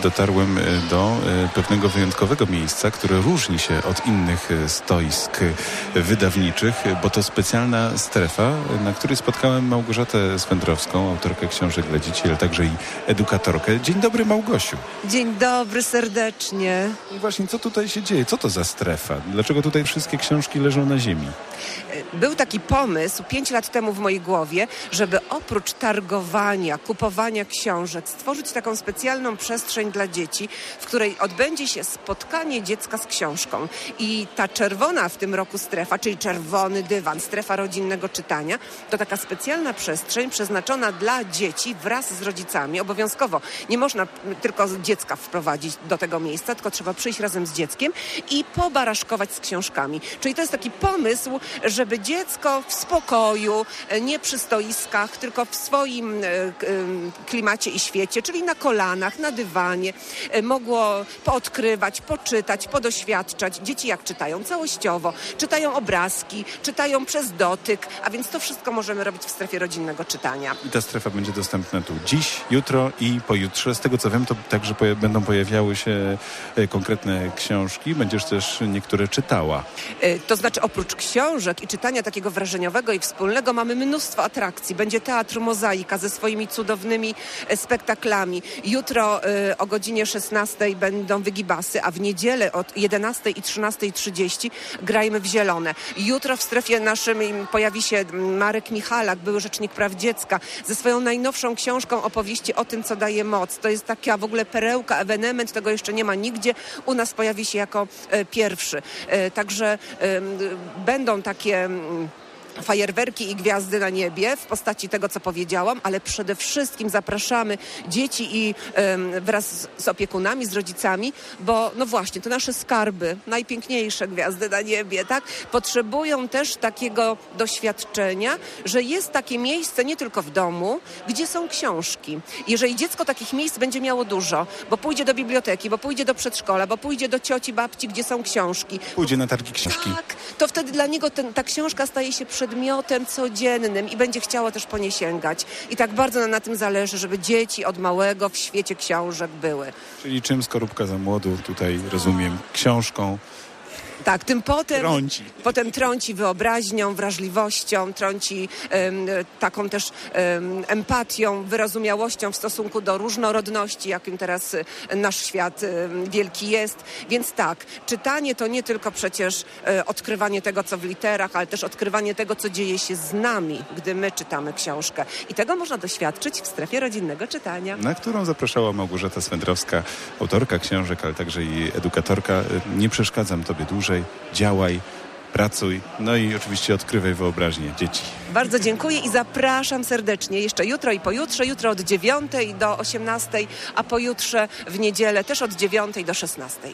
dotarłem do pewnego wyjątkowego miejsca, które różni się od innych stoisk wydawniczych, bo to specjalna strefa, na której spotkałem Małgorzatę Swędrowską, autorkę książek dla dzieci, ale także i edukatorkę. Dzień dobry, Małgosiu. Dzień dobry, serdecznie. I właśnie, co tutaj się dzieje? Co to za strefa? Dlaczego tutaj wszystkie książki leżą na ziemi? Był taki pomysł 5 lat temu w mojej głowie, żeby oprócz targowania, kupowania książek stworzyć taką specjalną przestrzeń dla dzieci, w której odbędzie się spotkanie dziecka z książką. I ta czerwona w tym roku strefa, czyli czerwony dywan, strefa rodzinnego czytania, to taka specjalna przestrzeń przeznaczona dla dzieci wraz z rodzicami. Obowiązkowo nie można tylko dziecka wprowadzić do tego miejsca, tylko trzeba przyjść razem z dzieckiem i pobaraszkować z książkami. Czyli to jest taki pomysł, żeby dziecko w spokoju, nie przy stoiskach, tylko w swoim klimacie i świecie, czyli na kolanach, na dywanie, mogło poodkrywać, poczytać, podoświadczać. Dzieci jak czytają? Całościowo. Czytają obrazki, czytają przez dotyk, a więc to wszystko możemy robić w strefie rodzinnego czytania. I ta strefa będzie dostępna tu dziś, jutro i pojutrze. Z tego co wiem, to także będą pojawiały się konkretne książki. Będziesz też niektóre czytała. To znaczy oprócz książek i czytania takiego wrażeniowego i wspólnego mamy mnóstwo atrakcji. Będzie Teatr Mozaika ze swoimi cudownymi spektaklami. Jutro o godzinie 16 będą wygibasy, a w niedzielę od 11 i 13:30 grajmy w zielone. Jutro w strefie naszym pojawi się Marek Michalak, były rzecznik praw dziecka, ze swoją najnowszą książką opowieści o tym, co daje moc. To jest taka w ogóle perełka, ewenement, tego jeszcze nie ma nigdzie. U nas pojawi się jako pierwszy. Także będą takie fajerwerki i gwiazdy na niebie w postaci tego, co powiedziałam, ale przede wszystkim zapraszamy dzieci i wraz z opiekunami, z rodzicami, bo no właśnie, to nasze skarby, najpiękniejsze gwiazdy na niebie, tak? Potrzebują też takiego doświadczenia, że jest takie miejsce nie tylko w domu, gdzie są książki. Jeżeli dziecko takich miejsc będzie miało dużo, bo pójdzie do biblioteki, bo pójdzie do przedszkola, bo pójdzie do cioci, babci, gdzie są książki. Pójdzie na targi książki. Tak, to wtedy dla niego ta książka staje się przedmiotem codziennym i będzie chciało też po nie sięgać. I tak bardzo nam na tym zależy, żeby dzieci od małego w świecie książek były. Czyli czym skorupka za młodu tutaj, rozumiem, książką. Tak, tym Trąci. potem trąci wyobraźnią, wrażliwością, trąci taką też empatią, wyrozumiałością w stosunku do różnorodności, jakim teraz nasz świat wielki jest. Więc tak, czytanie to nie tylko przecież odkrywanie tego, co w literach, ale też odkrywanie tego, co dzieje się z nami, gdy my czytamy książkę. I tego można doświadczyć w strefie rodzinnego czytania. Na którą zapraszała Małgorzata Swędrowska, autorka książek, ale także i edukatorka. Nie przeszkadzam tobie dłużej. Działaj, pracuj, no i oczywiście odkrywaj wyobraźnię dzieci. Bardzo dziękuję i zapraszam serdecznie jeszcze jutro i pojutrze, jutro od 9 do 18, a pojutrze w niedzielę też od 9 do 16.